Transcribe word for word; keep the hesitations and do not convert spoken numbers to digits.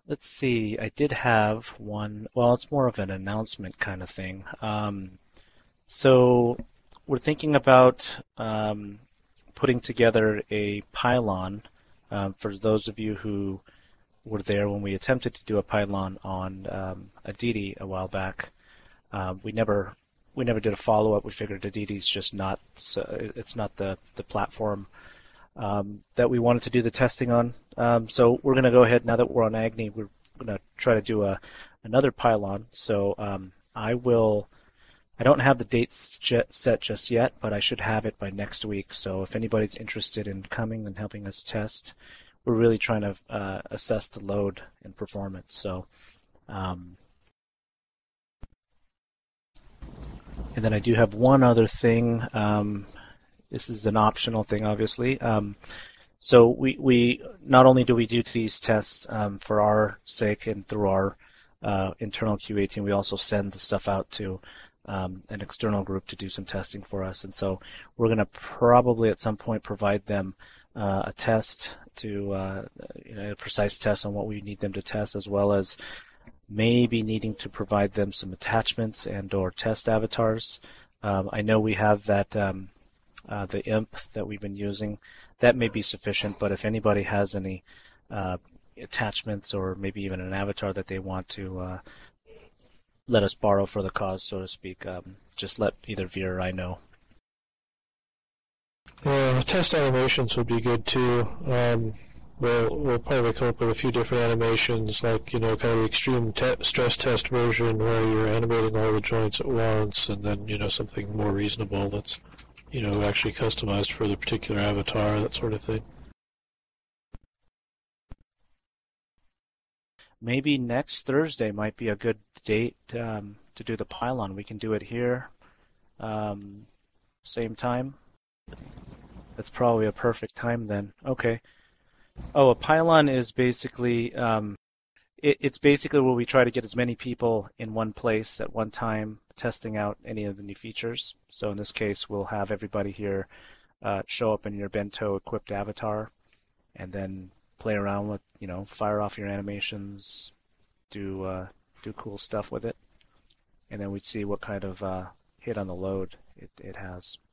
let's see. I did have one. Well, it's more of an announcement kind of thing. Um, so we're thinking about um, putting together a pylon. Um, for those of you who were there when we attempted to do a pylon on um, Aditi a while back, uh, we never we never did a follow up. We figured Aditi's just not so it's not the the platform um, that we wanted to do the testing on. Um, so we're going to go ahead now that we're on Agni. We're going to try to do a another pylon. So um, I will. I don't have the dates set just yet, but I should have it by next week. So if anybody's interested in coming and helping us test, we're really trying to uh, assess the load and performance. So, um, and then I do have one other thing. Um, this is an optional thing, obviously. Um, so we, we not only do we do these tests um, for our sake and through our uh, internal Q A team, we also send the stuff out to um, an external group to do some testing for us. And so we're going to probably at some point provide them uh, a test to uh, you know, a precise test on what we need them to test, as well as maybe needing to provide them some attachments and or test avatars. Um, I know we have that um, uh, the I M P that we've been using. That may be sufficient, but if anybody has any uh, attachments or maybe even an avatar that they want to uh, let us borrow for the cause, so to speak, um, just let either Veer or I know. Yeah, test animations would be good too. Um, we'll we'll probably come up with a few different animations, like you know, kind of the extreme te stress test version where you're animating all the joints at once, and then you know something more reasonable that's you know actually customized for the particular avatar, that sort of thing. Maybe next Thursday might be a good date um, to do the pylon. We can do it here, um, same time. That's probably a perfect time then. Okay. Oh, a pylon is basically um, it, it's basically where we try to get as many people in one place at one time, testing out any of the new features. So in this case, we'll have everybody here uh, show up in your Bento equipped avatar, and then play around with, you know, fire off your animations, do uh, do cool stuff with it, and then we see what kind of uh, hit on the load it, it has.